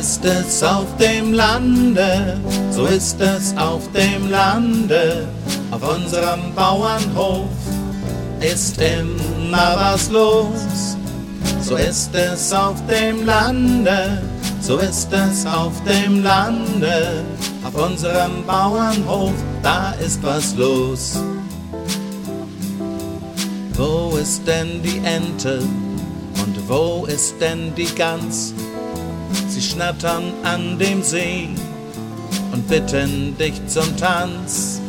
ist es auf dem Lande, so ist es auf dem Lande. Auf unserem Bauernhof ist immer was los. So ist es auf dem Lande, so ist es auf dem Lande. Auf unserem Bauernhof, da ist was los. Wo ist denn die Ente und wo ist denn die Gans? Sie schnattern an dem See und bitten dich zum Tanz.